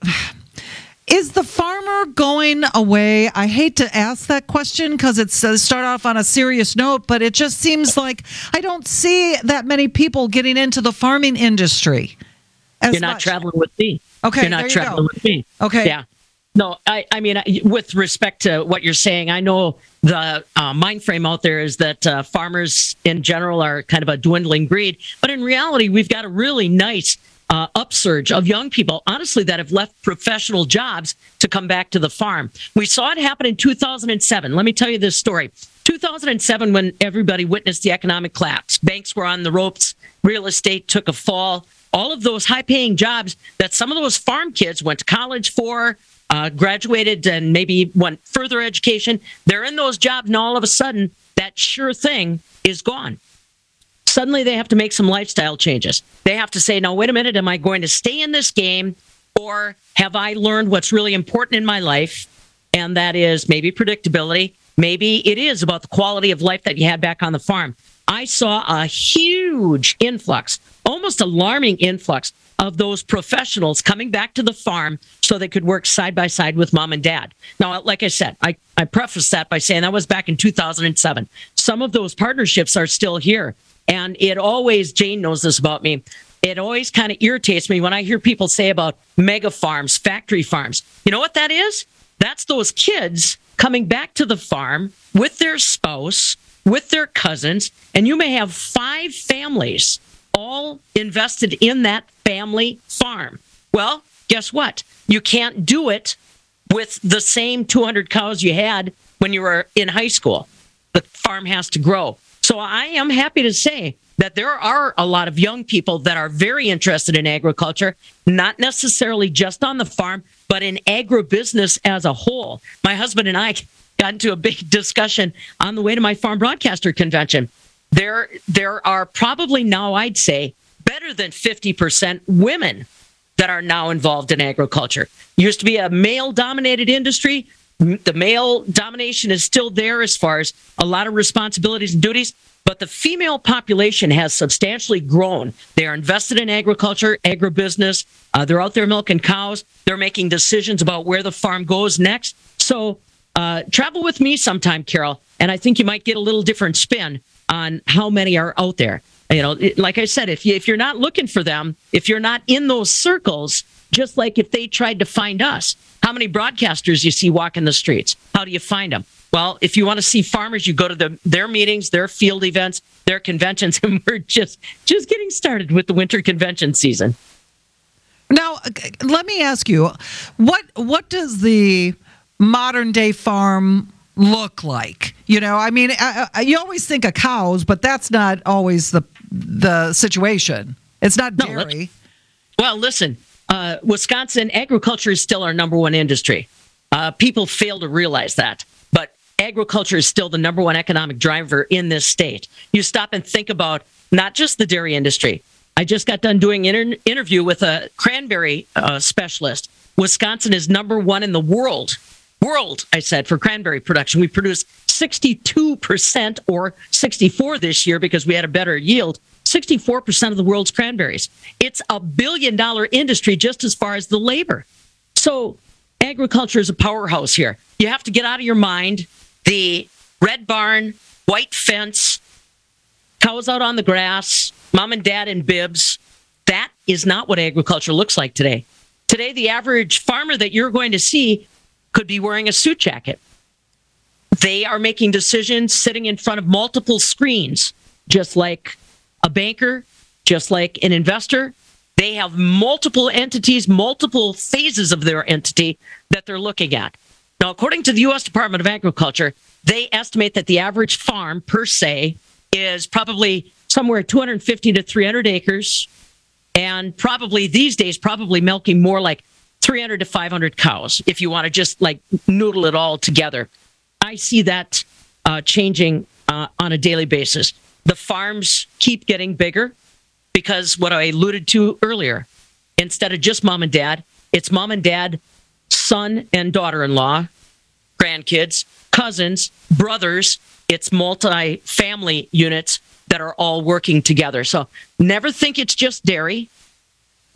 is the farmer going away? I hate to ask that question because it's uh, start off on a serious note, but it just seems like I don't see that many people getting into the farming industry. As You're not much. traveling with me. Okay, You're not there you traveling go. with me. Okay. Yeah. No, I, I mean, I- with respect to what you're saying, I know the uh, mind frame out there is that uh, farmers in general are kind of a dwindling breed. But in reality, we've got a really nice uh, upsurge of young people, honestly, that have left professional jobs to come back to the farm. We saw it happen in two thousand seven. Let me tell you this story. two thousand seven, when everybody witnessed the economic collapse, banks were on the ropes, real estate took a fall. All of those high-paying jobs that some of those farm kids went to college for, uh, graduated and maybe went further education, they're in those jobs, and all of a sudden, that sure thing is gone. Suddenly, they have to make some lifestyle changes. They have to say, no, wait a minute, am I going to stay in this game, or have I learned what's really important in my life? And that is maybe predictability. Maybe it is about the quality of life that you had back on the farm. I saw a huge influx, almost alarming influx, of those professionals coming back to the farm so they could work side by side with mom and dad. Now, like I said, I, I prefaced that by saying that was back in two thousand seven. Some of those partnerships are still here. And it always, Jane knows this about me, it always kind of irritates me when I hear people say about mega farms, factory farms. You know what that is? That's those kids coming back to the farm with their spouse, with their cousins, and you may have five families all invested in that family farm. Well, guess what? You can't do it with the same two hundred cows you had when you were in high school. The farm has to grow. So I am happy to say that there are a lot of young people that are very interested in agriculture, not necessarily just on the farm, but in agribusiness as a whole. My husband and I got into a big discussion on the way to my farm broadcaster convention. There, there are probably now, I'd say, better than fifty percent women that are now involved in agriculture. Used to be a male-dominated industry. The male domination is still there as far as a lot of responsibilities and duties, but the female population has substantially grown. They are invested in agriculture, agribusiness. Uh, they're out there milking cows. They're making decisions about where the farm goes next. So uh, travel with me sometime, Carol, and I think you might get a little different spin on how many are out there. You know, it, like I said, if you, if you're not looking for them, if you're not in those circles, just like if they tried to find us, how many broadcasters you see walking the streets? How do you find them? Well, if you want to see farmers, you go to the, their meetings, their field events, their conventions, and we're just just getting started with the winter convention season. Now, let me ask you, what what does the modern day farm look like? You know, I mean, I, I, you always think of cows, but that's not always the the situation. It's not dairy. No, well, listen, uh, Wisconsin agriculture is still our number one industry. Uh, people fail to realize that, but agriculture is still the number one economic driver in this state. You stop and think about not just the dairy industry. I just got done doing an inter- interview with a cranberry uh, specialist. Wisconsin is number one in the world. World, I said, for cranberry production. We produce sixty-two percent or sixty-four this year because we had a better yield. sixty-four percent of the world's cranberries. It's a billion dollar industry just as far as the labor. So agriculture is a powerhouse here. You have to get out of your mind the red barn, white fence, cows out on the grass, mom and dad in bibs. That is not what agriculture looks like today. Today, the average farmer that you're going to see could be wearing a suit jacket. They are making decisions sitting in front of multiple screens, just like a banker, just like an investor. They have multiple entities, multiple phases of their entity that they're looking at. Now, according to the U S Department of Agriculture, they estimate that the average farm per se is probably somewhere two hundred fifty to three hundred acres, and probably these days, probably milking more like three hundred to five hundred cows, if you want to just like noodle it all together. I see that uh, changing uh, on a daily basis. The farms keep getting bigger because what I alluded to earlier, instead of just mom and dad, it's mom and dad, son and daughter-in-law, grandkids, cousins, brothers. It's multi-family units that are all working together. So never think it's just dairy. That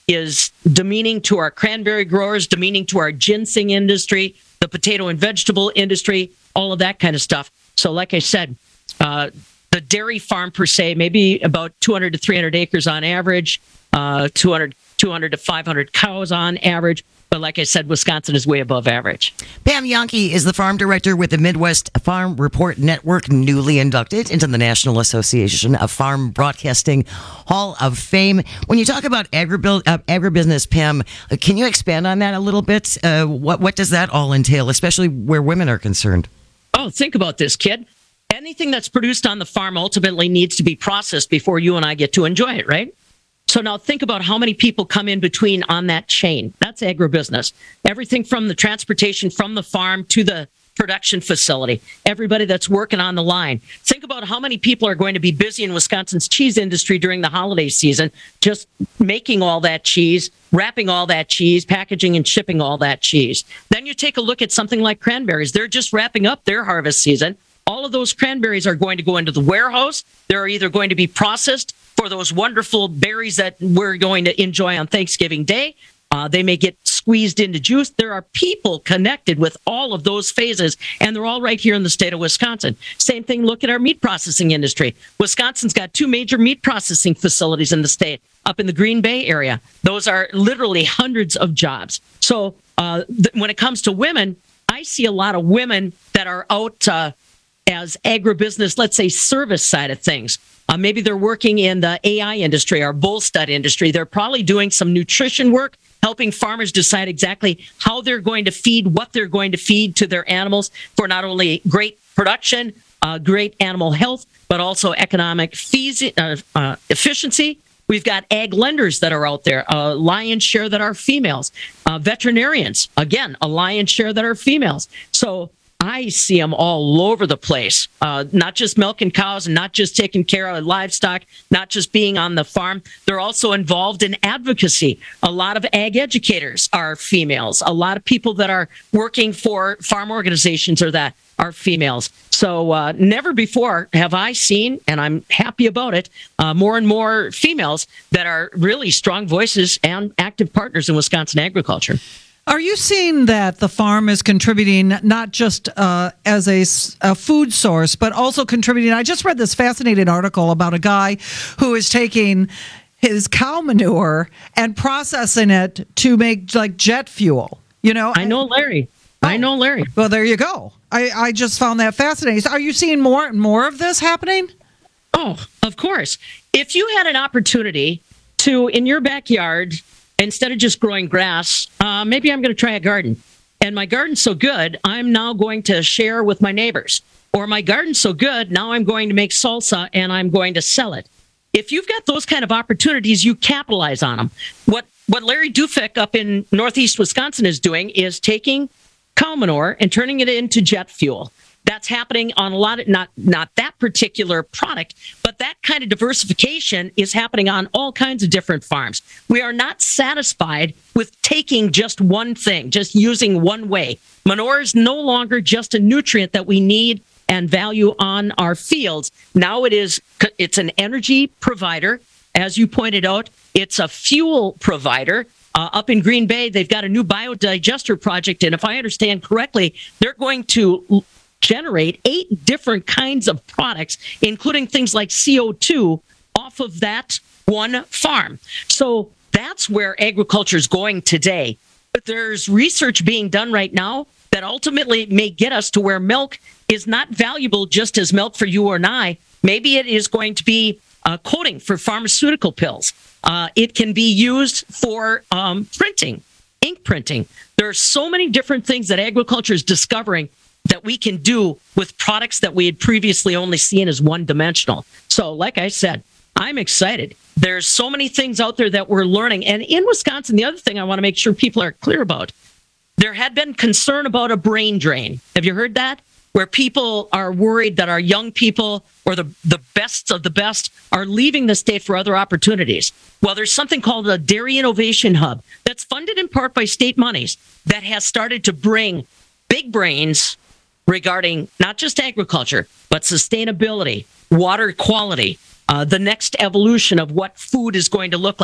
is demeaning to our cranberry growers, demeaning to our ginseng industry, the potato and vegetable industry, all of that kind of stuff. So like I said, uh, the dairy farm per se, maybe about two hundred to three hundred acres on average, uh, two hundred, two hundred to five hundred cows on average. But like I said, Wisconsin is way above average. Pam Jahnke is the farm director with the Midwest Farm Report Network, newly inducted into the National Association of Farm Broadcasting Hall of Fame. When you talk about agribil- uh, agribusiness, Pam, uh, can you expand on that a little bit? Uh, what, what does that all entail, especially where women are concerned? Oh, think about this, kid. Anything that's produced on the farm ultimately needs to be processed before you and I get to enjoy it, right? So now think about how many people come in between on that chain. That's agribusiness. Everything from the transportation from the farm to the production facility. Everybody that's working on the line. Think about how many people are going to be busy in Wisconsin's cheese industry during the holiday season, just making all that cheese, wrapping all that cheese, packaging and shipping all that cheese. Then you take a look at something like cranberries. They're just wrapping up their harvest season. All of those cranberries are going to go into the warehouse. They're either going to be processed for those wonderful berries that we're going to enjoy on Thanksgiving Day. Uh, they may get squeezed into juice. There are people connected with all of those phases, and they're all right here in the state of Wisconsin. Same thing, look at our meat processing industry. Wisconsin's got two major meat processing facilities in the state up in the Green Bay area. Those are literally hundreds of jobs. So uh, th- when it comes to women, I see a lot of women that are out uh, as agribusiness, let's say service side of things. Uh, maybe they're working in the A I industry or bull stud industry. They're probably doing some nutrition work, helping farmers decide exactly how they're going to feed, what they're going to feed to their animals for not only great production, uh, great animal health, but also economic fees, uh, uh, efficiency. We've got ag lenders that are out there, a lion's share that are females. Uh, veterinarians, again, a lion's share that are females. So I see them all over the place, uh, not just milking cows and not just taking care of livestock, not just being on the farm. They're also involved in advocacy. A lot of ag educators are females. A lot of people that are working for farm organizations are that are females. So uh, never before have I seen, and I'm happy about it, uh, more and more females that are really strong voices and active partners in Wisconsin agriculture. Are you seeing that the farm is contributing not just uh, as a, a food source, but also contributing? I just read this fascinating article about a guy who is taking his cow manure and processing it to make like jet fuel. You know, I know Larry. Oh, I know Larry. Well, there you go. I, I just found that fascinating. So are you seeing more and more of this happening? Oh, of course. If you had an opportunity to, in your backyard, instead of just growing grass, uh, maybe I'm going to try a garden. And my garden's so good, I'm now going to share with my neighbors. Or my garden's so good, now I'm going to make salsa and I'm going to sell it. If you've got those kind of opportunities, you capitalize on them. What what Larry Dufek up in northeast Wisconsin is doing is taking cow manure and turning it into jet fuel. That's happening on a lot of, not, not that particular product, but that kind of diversification is happening on all kinds of different farms. We are not satisfied with taking just one thing, just using one way. Manure is no longer just a nutrient that we need and value on our fields. Now it is, it's an energy provider. As you pointed out, it's a fuel provider. Uh, up in Green Bay, they've got a new biodigester project, and if I understand correctly, they're going to generate eight different kinds of products, including things like C O two, off of that one farm. So that's where agriculture is going today. But there's research being done right now that ultimately may get us to where milk is not valuable just as milk for you or I. Maybe it is going to be uh, coating for pharmaceutical pills. Uh, it can be used for um, printing, ink printing. There are so many different things that agriculture is discovering that we can do with products that we had previously only seen as one-dimensional. So, like I said, I'm excited. There's so many things out there that we're learning. And in Wisconsin, the other thing I want to make sure people are clear about, there had been concern about a brain drain. Have you heard that? Where people are worried that our young people or the, the best of the best are leaving the state for other opportunities. Well, there's something called a Dairy Innovation Hub that's funded in part by state monies that has started to bring big brains regarding not just agriculture, but sustainability, water quality, uh, the next evolution of what food is going to look like.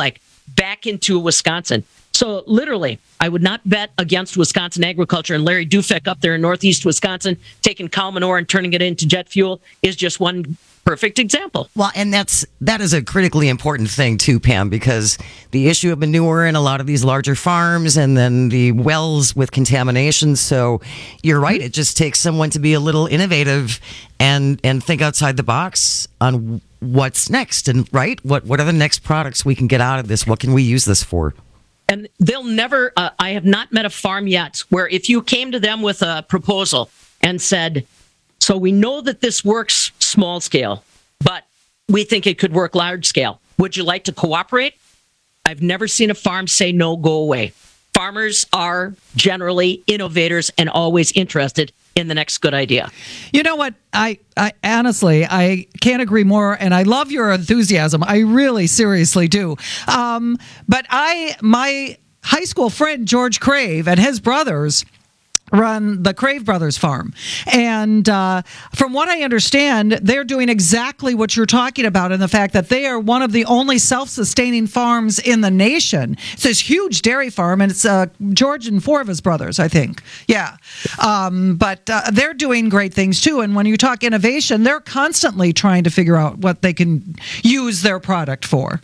back into Wisconsin. So literally, I would not bet against Wisconsin agriculture. And Larry Dufek up there in northeast Wisconsin, taking cow manure and turning it into jet fuel is just one perfect example. Well, and that's that is a critically important thing too, Pam, because the issue of manure in a lot of these larger farms and then the wells with contamination. So you're right. It just takes someone to be a little innovative and and think outside the box on what's next. And right, what what are the next products we can get out of this? What can we use this for? And they'll never, uh, I have not met a farm yet where if you came to them with a proposal and said, so we know that this works small scale, but we think it could work large scale. Would you like to cooperate? I've never seen a farm say no, go away. Farmers are generally innovators and always interested in the next good idea. You know what? I, I honestly, I can't agree more, and I love your enthusiasm. I really, seriously do. Um, but I, my high school friend George Crave and his brothers run the Crave Brothers farm. And uh, from what I understand, they're doing exactly what you're talking about in the fact that they are one of the only self-sustaining farms in the nation. It's this huge dairy farm, and it's uh, George and four of his brothers, I think. Yeah. Um, but uh, they're doing great things, too. And when you talk innovation, they're constantly trying to figure out what they can use their product for.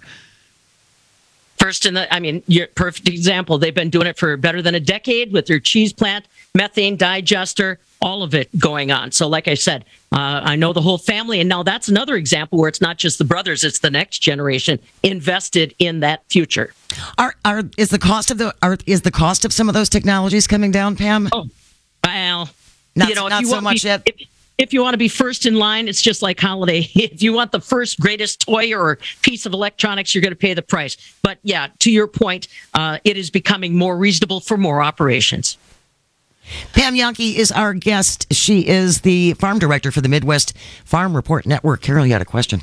First in the, I mean, your perfect example. They've been doing it for better than a decade with their cheese plant, methane digester, all of it going on. So like I said, uh, I know the whole family. And now that's another example where it's not just the brothers, it's the next generation invested in that future. Are, are is the cost of the are, is the cost of some of those technologies coming down, Pam? Oh, well, not, you know, not if you so want much be, yet. If, If you want to be first in line, it's just like holiday. If you want the first greatest toy or piece of electronics, you're going to pay the price. But yeah, to your point, uh, it is becoming more reasonable for more operations. Pam Jahnke is our guest. She is the farm director for the Midwest Farm Report Network. Carol, you had a question.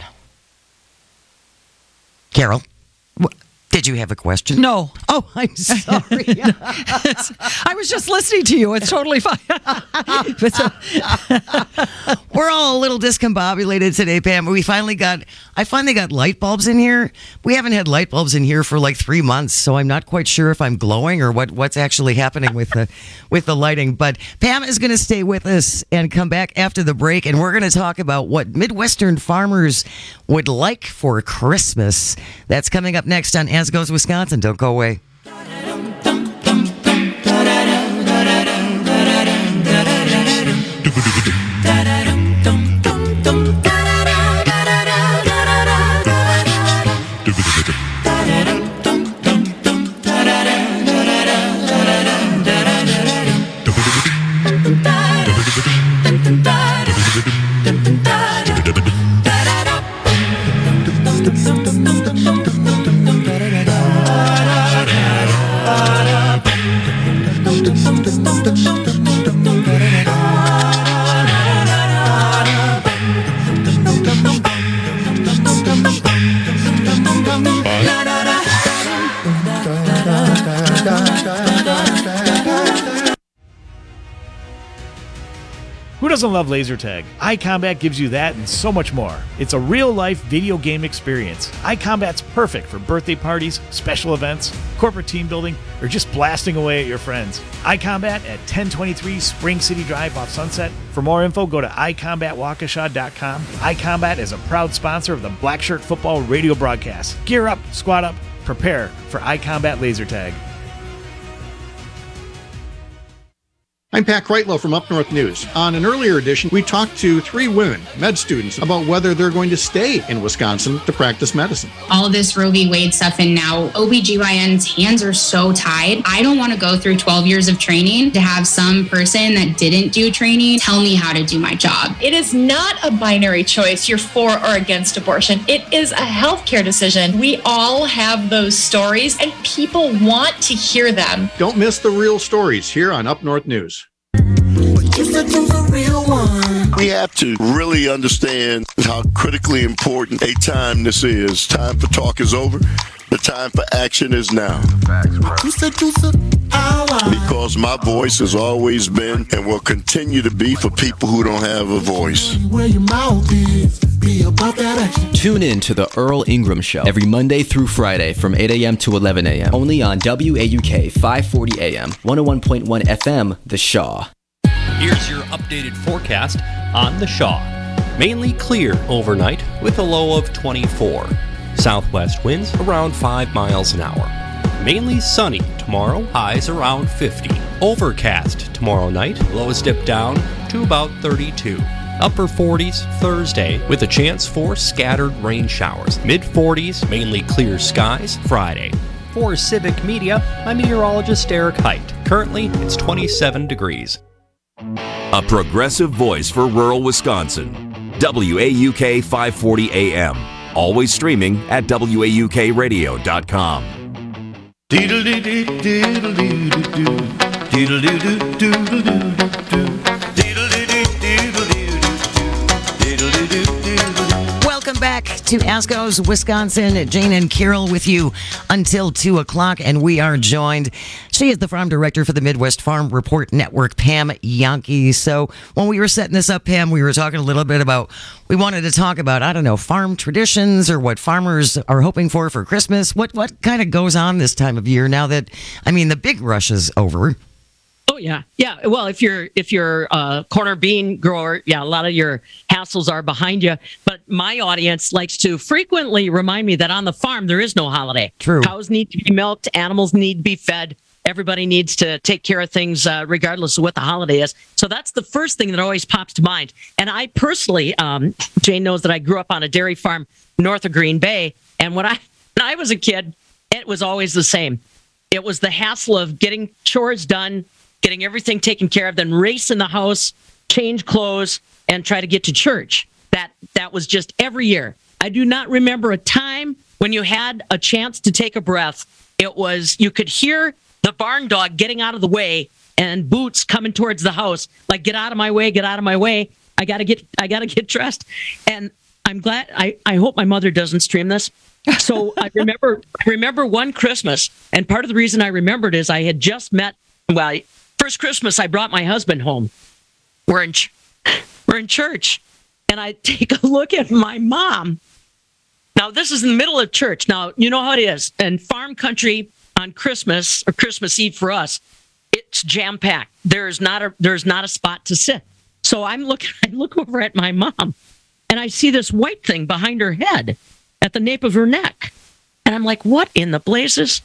Carol? Did you have a question? No. Oh, I'm sorry. I was just listening to you. It's totally fine. We're all a little discombobulated today, Pam. We finally got, I finally got light bulbs in here. We haven't had light bulbs in here for like three months, so I'm not quite sure if I'm glowing or what, what's actually happening with the with the lighting. But Pam is going to stay with us and come back after the break, and we're going to talk about what Midwestern farmers would like for Christmas. That's coming up next on As Goes Wisconsin. Don't go away. Who doesn't love laser tag? iCombat gives you that and so much more. It's a real-life video game experience. iCombat's perfect for birthday parties, special events, corporate team building, or just blasting away at your friends. iCombat at ten twenty-three Spring City Drive off Sunset. For more info, go to i combat waukesha dot com. iCombat is a proud sponsor of the Black Shirt Football radio broadcast. Gear up, squad up, prepare for iCombat laser tag. I'm Pat Kreitlow from Up North News. On an earlier edition, we talked to three women, med students, about whether they're going to stay in Wisconsin to practice medicine. All of this Roe v. Wade stuff, and now O B G Y N's hands are so tied. I don't want to go through twelve years of training to have some person that didn't do training tell me how to do my job. It is not a binary choice, you're for or against abortion. It is a healthcare decision. We all have those stories, and people want to hear them. Don't miss the real stories here on Up North News. We have to really understand how critically important a time this is. Time for talk is over. The time for action is now. Because my voice has always been and will continue to be for people who don't have a voice. Tune in to The Earl Ingram Show every Monday through Friday from eight a.m. to eleven a.m. only on W A U K five forty A M, one oh one point one F M, The Shaw. Here's your updated forecast on The Shaw. Mainly clear overnight with a low of twenty-four. Southwest winds around five miles an hour. Mainly sunny tomorrow, highs around fifty. Overcast tomorrow night, lows dip down to about thirty-two. Upper forties Thursday with a chance for scattered rain showers. Mid forties, mainly clear skies Friday. For Civic Media, I'm meteorologist Eric Height. Currently, it's twenty-seven degrees. A progressive voice for rural Wisconsin. W A U K five forty A M. Always streaming at W A U K radio dot com. Welcome back to Asco's Wisconsin. Jane and Carol with you until two o'clock, and we are joined. She is the farm director for the Midwest Farm Report Network, Pam Jahnke. So when we were setting this up, Pam, we were talking a little bit about, we wanted to talk about, I don't know, farm traditions or what farmers are hoping for for Christmas. What, what kind of goes on this time of year now that, I mean, the big rush is over? Oh yeah, yeah. Well, if you're if you're a corner bean grower, yeah, a lot of your hassles are behind you. But my audience likes to frequently remind me that on the farm there is no holiday. True. Cows need to be milked, animals need to be fed. Everybody needs to take care of things uh, regardless of what the holiday is. So that's the first thing that always pops to mind. And I personally, um, Jane knows that I grew up on a dairy farm north of Green Bay, and when I when I was a kid, it was always the same. It was the hassle of getting chores done, getting everything taken care of, then race in the house, change clothes, and try to get to church. That that was just every year. I do not remember a time when you had a chance to take a breath. It was, you could hear the barn dog getting out of the way and boots coming towards the house, like, get out of my way, get out of my way. I gotta get I gotta get dressed. And I'm glad, I, I hope my mother doesn't stream this. So I remember I remember one Christmas, and part of the reason I remembered is I had just met, well, first Christmas, I brought my husband home. We're in, ch- we're in church, and I take a look at my mom. Now, this is in the middle of church. Now, you know how it is. In farm country on Christmas, or Christmas Eve for us, it's jam-packed. There's not a there's not a spot to sit. So I'm looking. I look over at my mom, and I see this white thing behind her head at the nape of her neck. And I'm like, what in the blazes?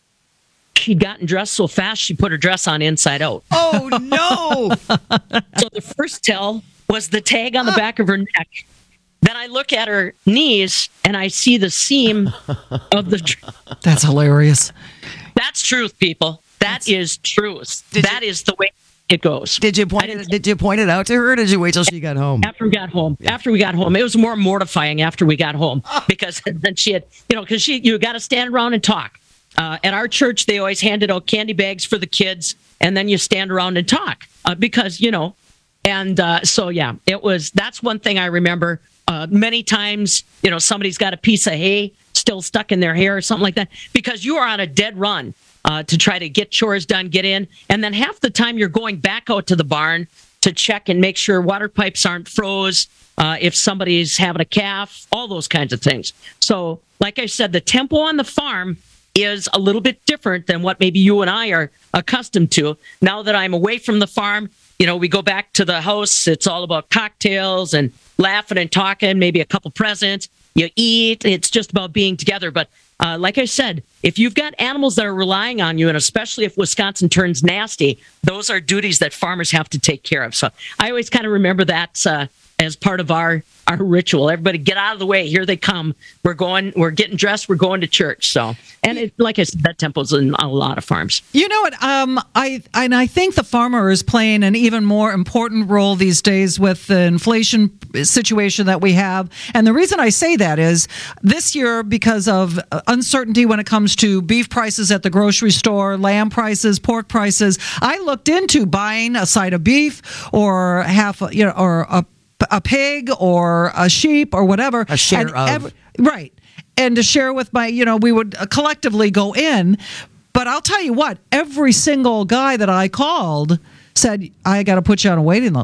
She'd gotten dressed so fast, she put her dress on inside out. Oh, no! So the first tell was the tag on the back of her neck. Then I look at her knees, and I see the seam of the... That's hilarious. That's truth, people. That That's... is truth. That you... is the way it goes. Did you point it, did you point it out to her, or did you wait till she got home? After we got home. Yeah. After we got home. It was more mortifying after we got home, because then she had, you know, because she you got to stand around and talk. Uh, at our church, they always handed out candy bags for the kids, and then you stand around and talk uh, because, you know, and uh, so, yeah, it was, that's one thing I remember. Uh, many times, you know, somebody's got a piece of hay still stuck in their hair or something like that, because you are on a dead run uh, to try to get chores done, get in, and then half the time you're going back out to the barn to check and make sure water pipes aren't froze, uh, if somebody's having a calf, all those kinds of things. So, like I said, the tempo on the farm is a little bit different than what maybe you and I are accustomed to. Now that I'm away from the farm, you know, we go back to the house. It's all about cocktails and laughing and talking, maybe a couple presents. You eat. It's just about being together. But uh, like I said, if you've got animals that are relying on you, and especially if Wisconsin turns nasty, those are duties that farmers have to take care of. So I always kind of remember that uh, as part of our our ritual. Everybody get out of the way. Here they come. We're going, we're getting dressed. We're going to church. So, and it, like I said, that tempo's in a lot of farms. You know what? Um, I, and I think the farmer is playing an even more important role these days with the inflation situation that we have. And the reason I say that is this year, because of uncertainty when it comes to beef prices at the grocery store, lamb prices, pork prices, I looked into buying a side of beef or half, you know, or a a pig or a sheep or whatever. A share and of. Every, right. And to share with my, you know, we would collectively go in. But I'll tell you what, every single guy that I called said, I got to put you on a waiting list.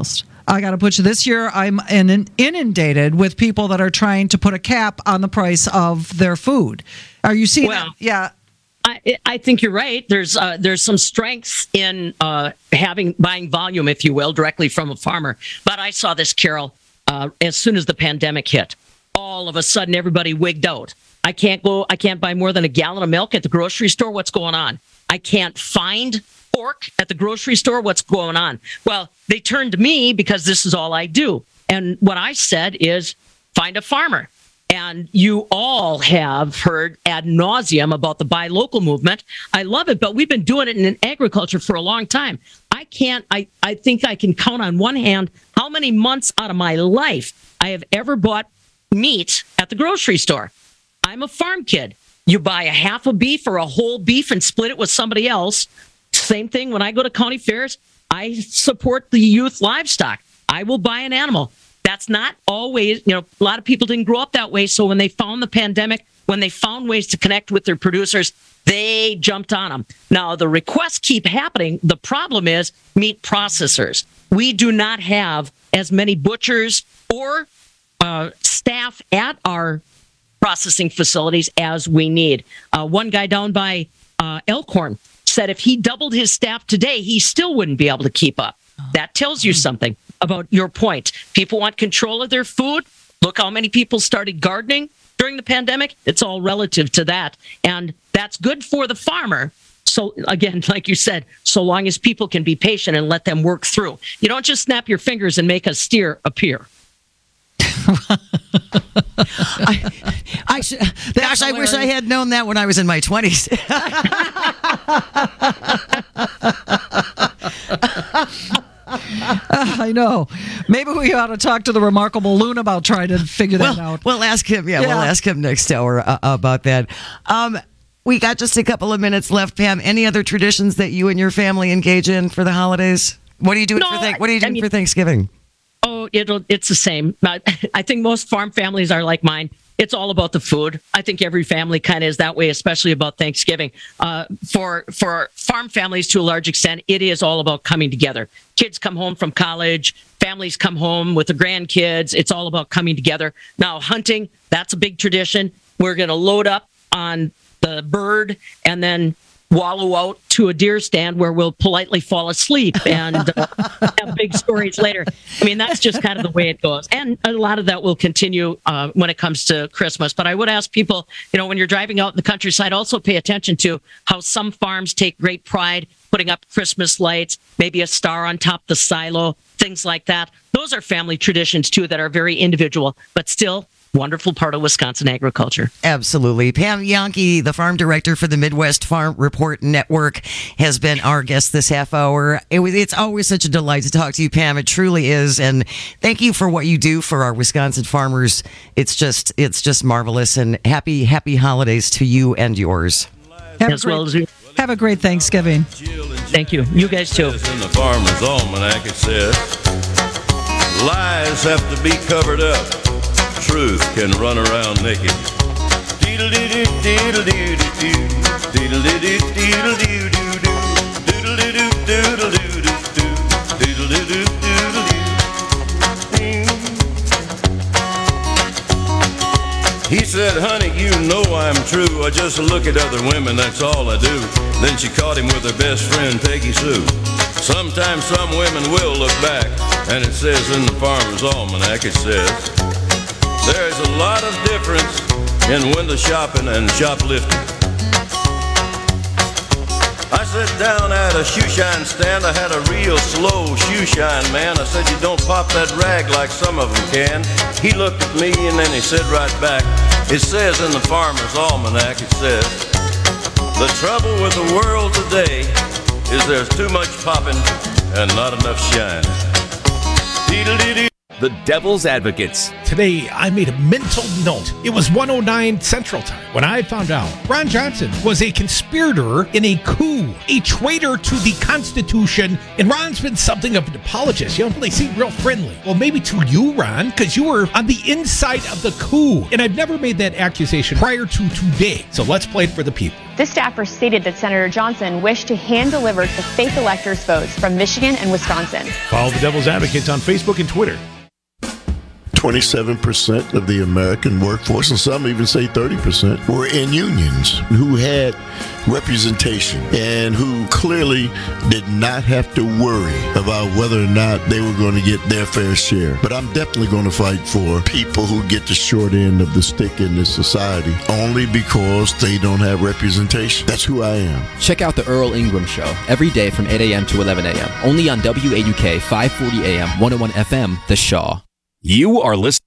I got to put you this year, I'm in, inundated with people that are trying to put a cap on the price of their food. Are you seeing Well, that? Yeah. I, I think you're right. There's uh, there's some strengths in uh, having buying volume, if you will, directly from a farmer. But I saw this, Carol, uh, as soon as the pandemic hit. All of a sudden, everybody wigged out. I can't go. I can't buy more than a gallon of milk at the grocery store. What's going on? I can't find pork at the grocery store. What's going on? Well, they turned to me because this is all I do. And what I said is find a farmer. And you all have heard ad nauseum about the buy local movement. I love it, but we've been doing it in agriculture for a long time. I can't, I, I think I can count on one hand how many months out of my life I have ever bought meat at the grocery store. I'm a farm kid. You buy a half a beef or a whole beef and split it with somebody else. Same thing when I go to county fairs. I support the youth livestock. I will buy an animal. That's not always, you know, a lot of people didn't grow up that way. So when they found the pandemic, when they found ways to connect with their producers, they jumped on them. Now, the requests keep happening. The problem is meat processors. We do not have as many butchers or uh, staff at our processing facilities as we need. Uh, one guy down by uh, Elkhorn said if he doubled his staff today, he still wouldn't be able to keep up. That tells you something about your point. People want control of their food. Look how many people started gardening during the pandemic. It's all relative to that. And that's good for the farmer. So again, like you said, so long as people can be patient and let them work through. You don't just snap your fingers and make a steer appear. I, I should, gosh, I wish I had known that when I was in my twenties. I know. Maybe we ought to talk to the remarkable Loon about trying to figure that well, out. We'll ask him. Yeah, yeah, we'll ask him next hour uh, about that. Um, we got just a couple of minutes left, Pam. Any other traditions that you and your family engage in for the holidays? What are you doing No, for th- What are you doing I mean, for Thanksgiving? Oh, it'll, it's the same. I, I think most farm families are like mine. It's all about the food. I think every family kind of is that way, especially about Thanksgiving. Uh, for for farm families, to a large extent, it is all about coming together. Kids come home from college. Families come home with the grandkids. It's all about coming together. Now, hunting, that's a big tradition. We're going to load up on the bird and then wallow out to a deer stand where we'll politely fall asleep and uh, have big stories later. I mean, that's just kind of the way it goes. And a lot of that will continue uh, when it comes to Christmas. But I would ask people, you know, when you're driving out in the countryside, also pay attention to how some farms take great pride putting up Christmas lights, maybe a star on top of the silo, things like that. Those are family traditions, too, that are very individual, but still wonderful part of Wisconsin agriculture. Absolutely. Pam Jahnke, the farm director for the Midwest Farm Report Network, has been our guest this half hour. It was, it's always such a delight to talk to you, Pam. It truly is. And thank you for what you do for our Wisconsin farmers. It's just, it's just marvelous. And happy, happy holidays to you and yours. Have, as a, great, well as you. have a great Thanksgiving. Thank you. You guys too. In the Farmer's Almanac it says, lies have to be covered up. Truth can run around naked. He said, honey, you know I'm true. I just look at other women, that's all I do. Then she caught him with her best friend, Peggy Sue. Sometimes some women will look back, and it says in the Farmer's Almanac, it says, there's a lot of difference in window shopping and shoplifting. I sat down at a shoe shine stand. I had a real slow shoe shine man. I said, you don't pop that rag like some of them can. He looked at me and then he said right back, it says in the Farmer's Almanac, it says, the trouble with the world today is there's too much popping and not enough shine. Dee-dee-dee-dee. The Devil's Advocates. Today, I made a mental note. It was one oh nine Central Time when I found out Ron Johnson was a conspirator in a coup, a traitor to the Constitution, and Ron's been something of an apologist. You know, they seem real friendly. Well, maybe to you, Ron, because you were on the inside of the coup, and I've never made that accusation prior to today. So let's play it for the people. This staffer stated that Senator Johnson wished to hand-deliver the fake electors' votes from Michigan and Wisconsin. Follow the Devil's Advocates on Facebook and Twitter. twenty-seven percent of the American workforce, and some even say thirty percent, were in unions who had representation and who clearly did not have to worry about whether or not they were going to get their fair share. But I'm definitely going to fight for people who get the short end of the stick in this society only because they don't have representation. That's who I am. Check out the Earl Ingram Show every day from eight a.m. to eleven a.m. only on W A U K five forty A M, one oh one F M, The Shaw. You are listening.